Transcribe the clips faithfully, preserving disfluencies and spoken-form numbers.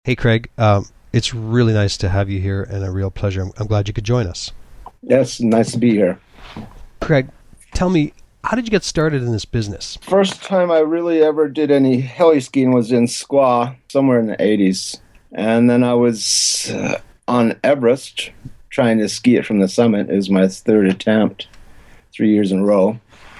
Hey, Craig. Um, it's really nice to have you here and a real pleasure. I'm, I'm glad you could join us. Yes, nice to be here. Craig, tell me, how did you get started in this business? First time I really ever did any heli skiing was in Squaw, somewhere in the eighties. And then I was uh, on Everest trying to ski it from the summit. It was my third attempt, three years in a row.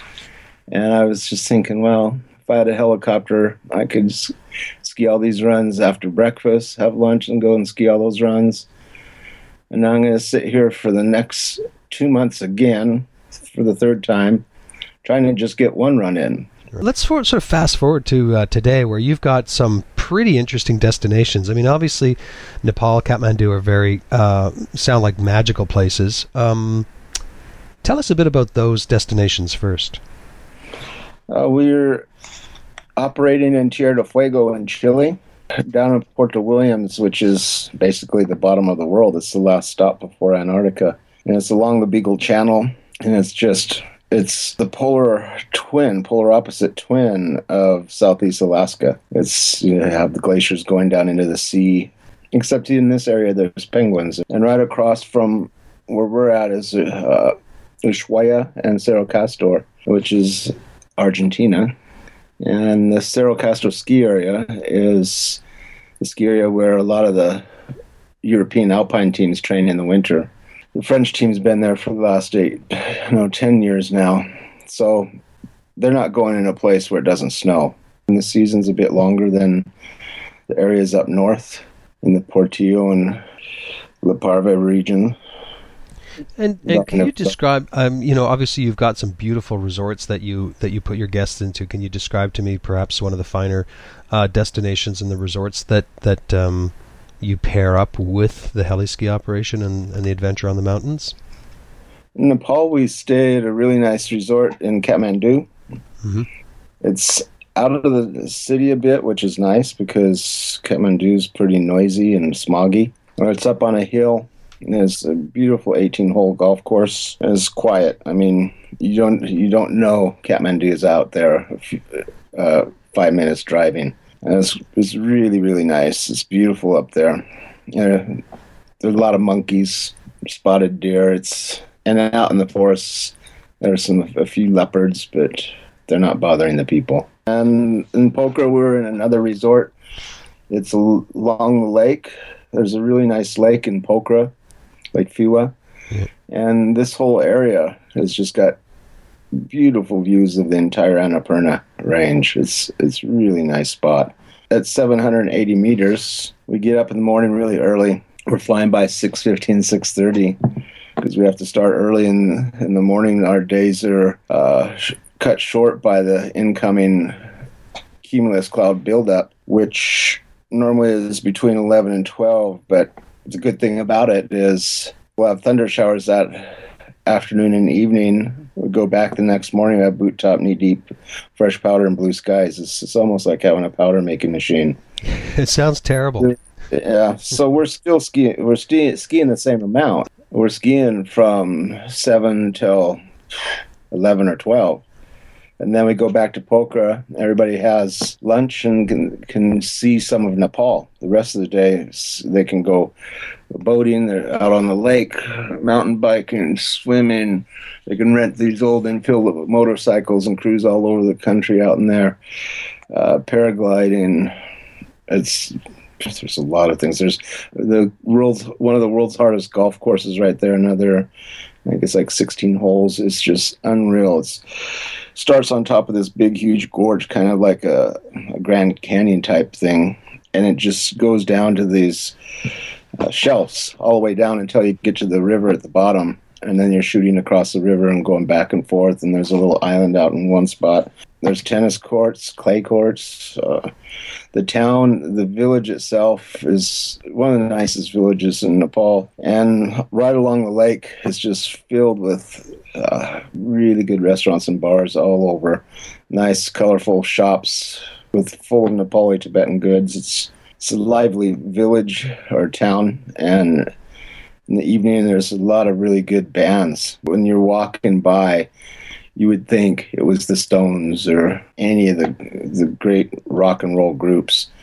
And I was just thinking, well, if I had a helicopter, I could s- ski all these runs after breakfast, have lunch, and go and ski all those runs. And now I'm going to sit here for the next two months again, for the third time, trying to just get one run in. Let's for, sort of fast forward to uh, today, where you've got some pretty interesting destinations. I mean, obviously, Nepal, Kathmandu are very uh, sound like magical places. Um, tell us a bit about those destinations first. Uh, we're operating in Tierra del Fuego in Chile, down in Puerto Williams, which is basically the bottom of the world. It's the last stop before Antarctica. And it's along the Beagle Channel, and it's just, it's the polar twin, polar opposite twin of Southeast Alaska. It's, you know, have the glaciers going down into the sea, except in this area there's penguins. And right across from where we're at is uh, Ushuaia and Cerro Castor, which is Argentina. And the Cerro Castro ski area is the ski area where a lot of the European alpine teams train in the winter. The French team's been there for the last eight, no, ten years now. So they're not going in a place where it doesn't snow. And the season's a bit longer than the areas up north in the Portillo and La Parva region. And, and can you describe? Um, you know, obviously you've got some beautiful resorts that you that you put your guests into. Can you describe to me perhaps one of the finer uh, destinations and the resorts that that um, you pair up with the heli ski operation and, and the adventure on the mountains? In Nepal, we stay at a really nice resort in Kathmandu. Mm-hmm. It's out of the city a bit, which is nice because Kathmandu is pretty noisy and smoggy. Or it's up on a hill. It's a beautiful eighteen-hole golf course. It's quiet. I mean, you don't you don't know Kathmandu is out there. A few, uh, five minutes driving. And it's it's really really nice. It's beautiful up there. Uh, there's a lot of monkeys, spotted deer. It's and out in the forests there's some a few leopards, but they're not bothering the people. And in Pokhara, we're in another resort. It's along the lake. There's a really nice lake in Pokhara. Lake Fiwa. Yeah. And this whole area has just got beautiful views of the entire Annapurna range. It's it's a really nice spot. At seven hundred eighty meters, we get up in the morning really early. We're flying by six fifteen, six thirty because we have to start early in, in the morning. Our days are uh, sh- cut short by the incoming cumulus cloud buildup, which normally is between eleven and twelve, but the good thing about it is we'll have thunder showers that afternoon and evening. We go back the next morning, we have boot top, knee deep, fresh powder and blue skies. It's, it's almost like having a powder making machine. It sounds terrible. Yeah, so we're still skiing. We're ski, skiing the same amount. We're skiing from seven till eleven or twelve. And then we go back to Pokhara. Everybody has lunch and can, can see some of Nepal. The rest of the day, they can go boating. They're out on the lake, mountain biking, swimming. They can rent these old infield motorcycles and cruise all over the country out in there. Uh, paragliding. It's there's a lot of things. There's the world's one of the world's hardest golf courses right there. Another, I think it's like sixteen holes. It's just unreal. It's starts on top of this big, huge gorge, kind of like a, a Grand Canyon type thing, and it just goes down to these uh, shelves all the way down until you get to the river at the bottom, and then you're shooting across the river and going back and forth, and there's a little island out in one spot. There's tennis courts, clay courts. Uh, the town, the village itself is one of the nicest villages in Nepal. And right along the lake is just filled with uh, really good restaurants and bars all over. Nice, colorful shops with full of Nepali Tibetan goods. It's, it's a lively village or town. And in the evening, there's a lot of really good bands. When you're walking by, you would think it was the Stones or any of the the great rock and roll groups.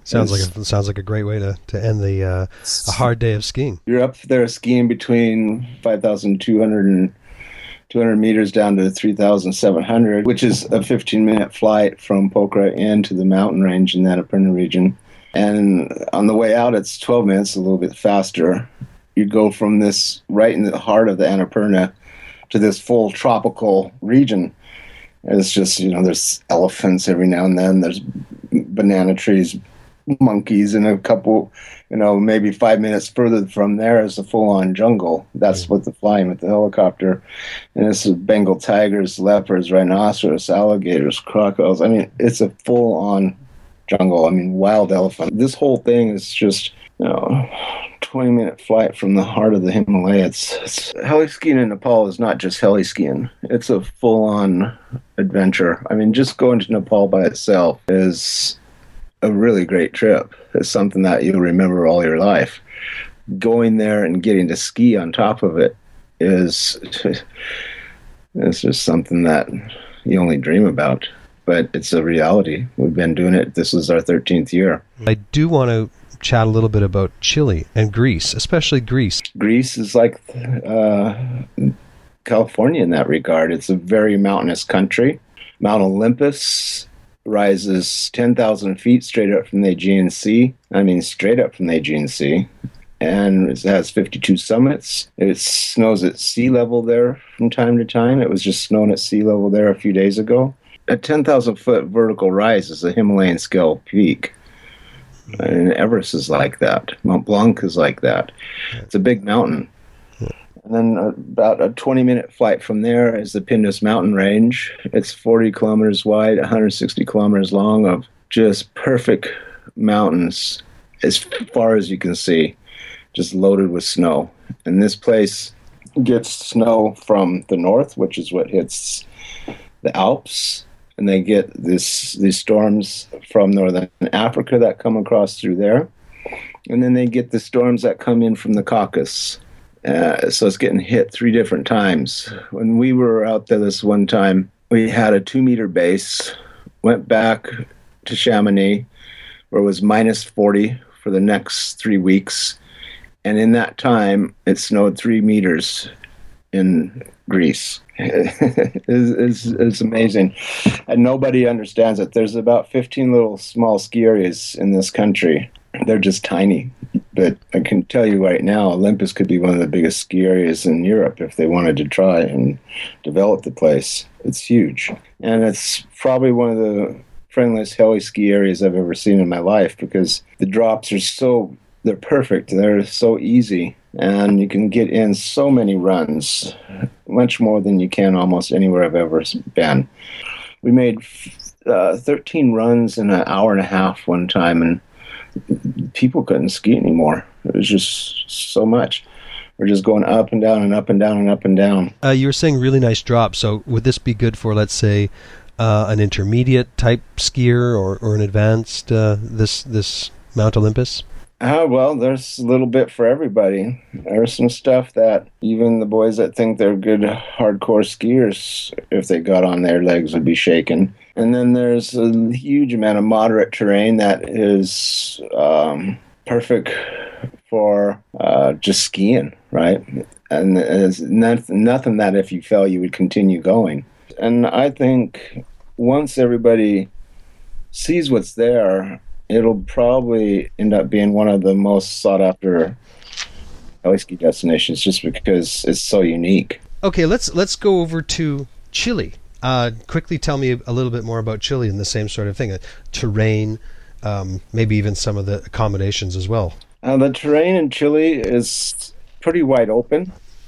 Sounds like a, sounds like a great way to, to end the uh, a hard day of skiing. You're up there skiing between five thousand two hundred and two hundred meters down to three thousand seven hundred, which is a fifteen minute flight from Pokhara into the mountain range in the Annapurna region. And on the way out, it's twelve minutes, a little bit faster. You go from this right in the heart of the Annapurna to this full tropical region. And it's just, you know, there's elephants every now and then. There's banana trees, monkeys, and a couple, you know, maybe five minutes further from there is a full-on jungle. That's what the flying with the helicopter. And it's Bengal tigers, leopards, rhinoceros, alligators, crocodiles. I mean, it's a full-on jungle. I mean, wild elephant. This whole thing is just, you know, twenty minute flight from the heart of the Himalayas. It's, heli skiing in Nepal is not just heli skiing. It's a full-on adventure. I mean, just going to Nepal by itself is a really great trip. It's something that you'll remember all your life. Going there and getting to ski on top of it is it's just something that you only dream about. But it's a reality. We've been doing it. This is our thirteenth year. I do want to chat a little bit about Chile and Greece, especially Greece. Greece is like uh, California in that regard. It's a very mountainous country. Mount Olympus rises ten thousand feet straight up from the Aegean Sea. I mean, straight up from the Aegean Sea. And it has fifty-two summits. It snows at sea level there from time to time. It was just snowing at sea level there a few days ago. A ten thousand foot vertical rise is a Himalayan scale peak. And Everest is like that. Mont Blanc is like that. It's a big mountain. And then about a twenty minute flight from there is the Pindus mountain range. It's forty kilometers wide, one hundred sixty kilometers long, of just perfect mountains as far as you can see, just loaded with snow. And this place gets snow from the north, which is what hits the Alps. And they get this these storms from northern Africa that come across through there. And then they get the storms that come in from the Caucasus. Uh, so it's getting hit three different times. When we were out there this one time, we had a two-meter base, went back to Chamonix, where it was minus forty for the next three weeks. And in that time, it snowed three meters in Greece. it's, it's, it's amazing. And nobody understands it. There's about fifteen little small ski areas in this country. They're just tiny. But I can tell you right now, Olympus could be one of the biggest ski areas in Europe if they wanted to try and develop the place. It's huge. And it's probably one of the friendliest heli ski areas I've ever seen in my life, because the drops are so, they're perfect. They're so easy. And you can get in so many runs, much more than you can almost anywhere I've ever been. We made uh, thirteen runs in an hour and a half one time, and people couldn't ski anymore. It was just so much. We're just going up and down and up and down and up and down. Uh, you were saying really nice drop. So would this be good for, let's say, uh, an intermediate type skier or, or an advanced, uh, this this Mount Olympus? Uh, well, there's a little bit for everybody. There's some stuff that even the boys that think they're good hardcore skiers, if they got on their legs, would be shaken. And then there's a huge amount of moderate terrain that is um, perfect for uh, just skiing, right? And it's nothing, nothing that if you fell, you would continue going. And I think once everybody sees what's there, it'll probably end up being one of the most sought-after heli ski destinations, just because it's so unique. Okay, let's let's go over to Chile. Uh, quickly tell me a little bit more about Chile and the same sort of thing, uh, terrain, um, maybe even some of the accommodations as well. Uh, the terrain in Chile is pretty wide open,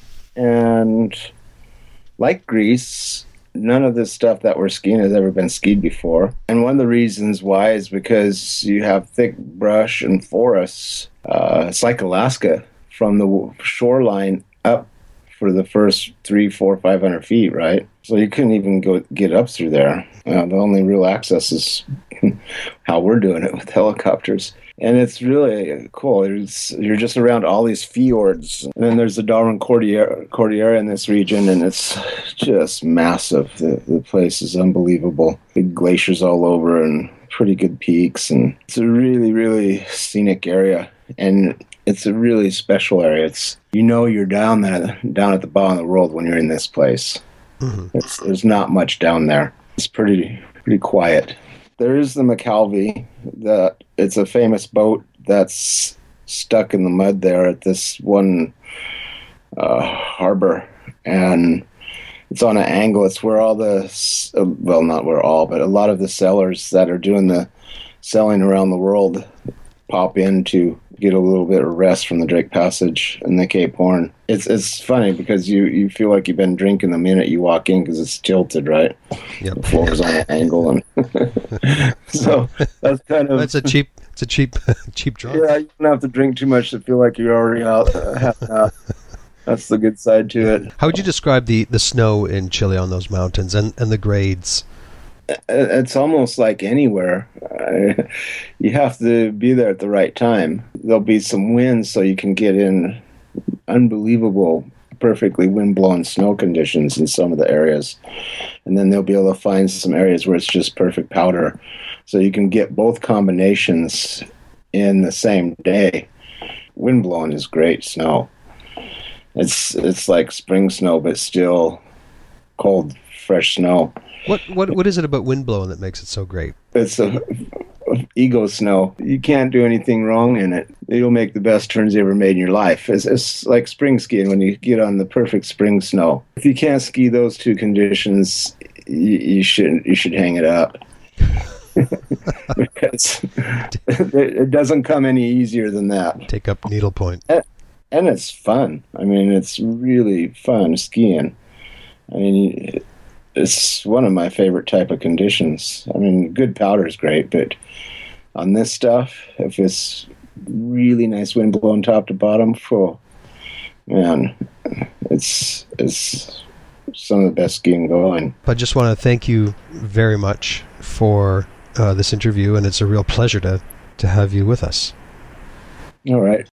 and like Greece, none of this stuff that we're skiing has ever been skied before. And one of the reasons why is because you have thick brush and forests. Uh, it's like Alaska, from the shoreline up for the first three, four, five hundred feet, right? So you couldn't even go get up through there. Uh, the only real access is how we're doing it with helicopters. And it's really cool. It's, you're just around all these fjords. And then there's the Darwin Cordillera, Cordillera in this region, and it's just massive. The, the place is unbelievable. Big glaciers all over, and pretty good peaks, and it's a really, really scenic area. And it's a really special area. It's, you know, you're down there, down at the bottom of the world when you're in this place. Mm-hmm. It's, there's not much down there. It's pretty, pretty quiet. There is the McKelvey. That it's a famous boat that's stuck in the mud there at this one uh, harbor, and it's on an angle. It's where all the, well, not where all, but a lot of the sellers that are doing the selling around the world pop in to get a little bit of rest from the Drake Passage and the Cape Horn. It's it's funny because you, you feel like you've been drinking the minute you walk in because it's tilted, right? Yep. The floor's on an angle, and so that's kind of that's a cheap it's a cheap cheap drunk. Yeah, you don't have to drink too much to feel like you're already out. Uh, half out. That's the good side to it. How would you describe the, the snow in Chile on those mountains and, and the grades? It's almost like anywhere. Uh, you have to be there at the right time. There'll be some wind, so you can get in unbelievable, perfectly wind-blown snow conditions in some of the areas. And then they'll be able to find some areas where it's just perfect powder. So you can get both combinations in the same day. Wind-blown is great snow. It's it's like spring snow, but still cold, fresh snow. What what what is it about wind blowing that makes it so great? It's a ego snow. You can't do anything wrong in it. It'll make the best turns you ever made in your life. It's, it's like spring skiing when you get on the perfect spring snow. If you can't ski those two conditions, you, you should you should hang it up. Because it doesn't come any easier than that. Take up needlepoint. And, and it's fun. I mean, it's really fun skiing. I mean, it's one of my favorite type of conditions. I mean, good powder is great, but on this stuff, if it's really nice wind blowing top to bottom, oh, man, it's it's some of the best skiing going. I just want to thank you very much for uh, this interview, and it's a real pleasure to, to have you with us. All right.